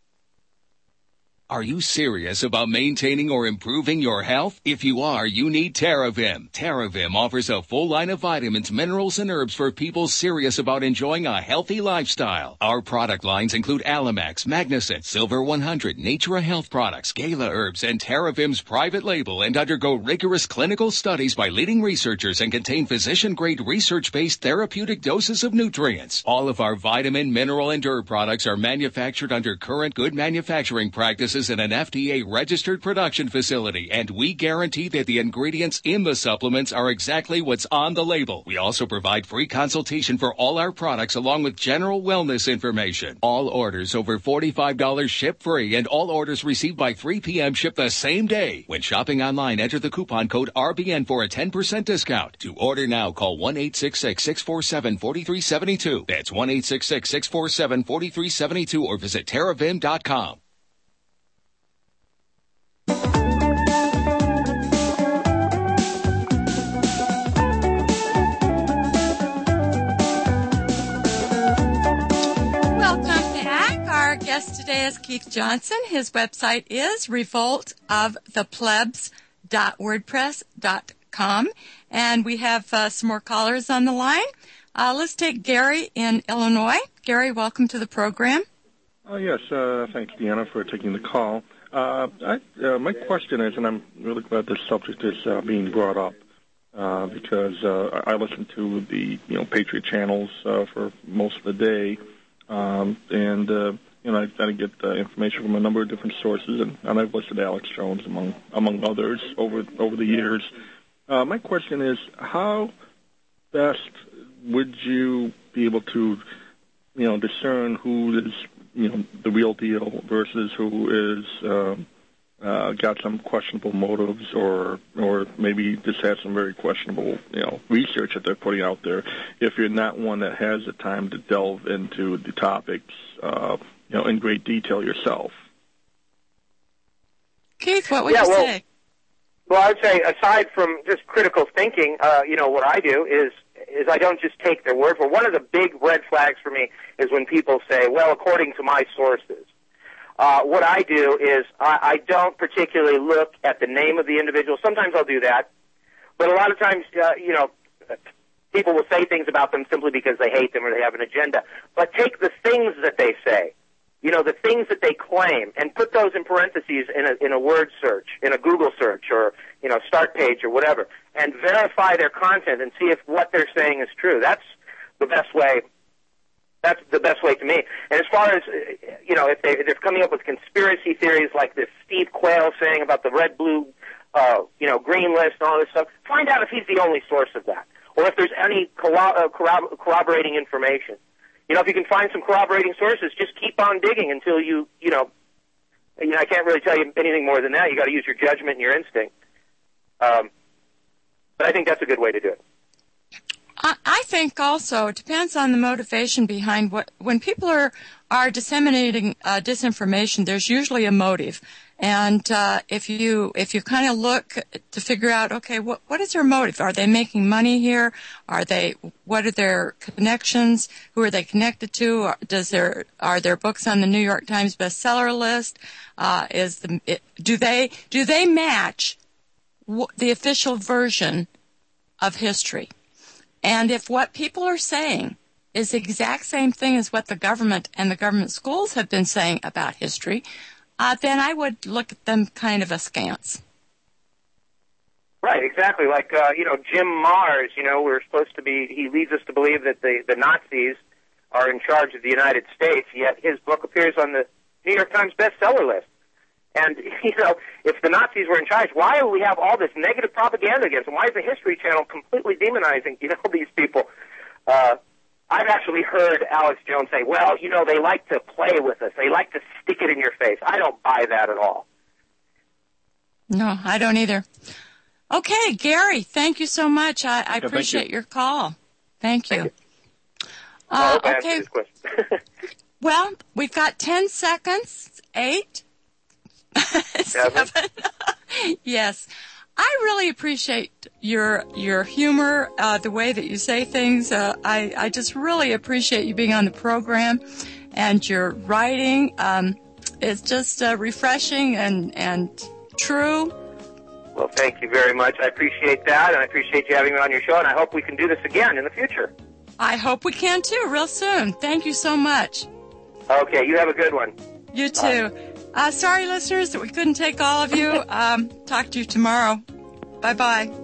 Are you serious about maintaining or improving your health? If you are, you need TerraVim. TerraVim offers a full line of vitamins, minerals, and herbs for people serious about enjoying a healthy lifestyle. Our product lines include Alamax, Magnicent, Silver 100, Natura Health Products, Gala Herbs, and TerraVim's private label, and undergo rigorous clinical studies by leading researchers and contain physician-grade research-based therapeutic doses of nutrients. All of our vitamin, mineral, and herb products are manufactured under current good manufacturing practices in an FDA-registered production facility, and we guarantee that the ingredients in the supplements are exactly what's on the label. We also provide free consultation for all our products along with general wellness information. All orders over $45 ship free, and all orders received by 3 p.m. ship the same day. When shopping online, enter the coupon code RBN for a 10% discount. To order now, call 1-866-647-4372. That's 1-866-647-4372 or visit TerraVim.com. Our guest today is Keith Johnson. His website is revoltoftheplebs.wordpress.com. And we have some more callers on the line. Let's take Gary in Illinois. Gary, welcome to the program. Yes, thank you, Deanna, for taking the call. My question is, and I'm really glad this subject is being brought up, because I listen to the Patriot channels for most of the day, and I get information from a number of different sources, and I've listed Alex Jones among others over the years. My question is, how best would you be able to discern who is, the real deal versus who is got some questionable motives or maybe just has some very questionable, research that they're putting out there. If you're not one that has the time to delve into the topics, in great detail yourself. Keith, what would you say? Well, I would say, aside from just critical thinking, what I do is I don't just take their word for it. One of the big red flags for me is when people say, well, according to my sources. What I do is I don't particularly look at the name of the individual. Sometimes I'll do that. But a lot of times, people will say things about them simply because they hate them or they have an agenda. But take the things that they say, the things that they claim, and put those in parentheses in a word search, in a Google search, or, start page or whatever, and verify their content and see if what they're saying is true. That's the best way. That's the best way to me. And as far as, if they're coming up with conspiracy theories like this Steve Quayle saying about the red, blue, green list and all this stuff, find out if he's the only source of that, or if there's any corroborating information. If you can find some corroborating sources, just keep on digging until I can't really tell you anything more than that. You got to use your judgment and your instinct. But I think that's a good way to do it. I think also it depends on the motivation behind when people are disseminating disinformation, there's usually a motive. And if you kind of look to figure out, okay, what is their motive? Are they making money here? What are their connections? Who are they connected to? Are their books on the New York Times bestseller list? Do they match the official version of history? And if what people are saying is the exact same thing as what the government and the government schools have been saying about history, then I would look at them kind of askance. Right, exactly. Like, Jim Mars, we're supposed to be, he leads us to believe that the Nazis are in charge of the United States, yet his book appears on the New York Times bestseller list. And, if the Nazis were in charge, why do we have all this negative propaganda against them? Why is the History Channel completely demonizing, these people? I've actually heard Alex Jones say, well, they like to play with us. They like to stick it in your face. I don't buy that at all. No, I don't either. Okay, Gary, thank you so much. I appreciate your call. Thank you. Okay. Well, we've got 10 seconds. 8. 7. Yes. I really appreciate your humor, the way that you say things. I just really appreciate you being on the program, and your writing. It's just refreshing and true. Well, thank you very much. I appreciate that, and I appreciate you having me on your show, and I hope we can do this again in the future. I hope we can, too, real soon. Thank you so much. Okay, you have a good one. You too. Sorry, listeners, that we couldn't take all of you. Talk to you tomorrow. Bye-bye.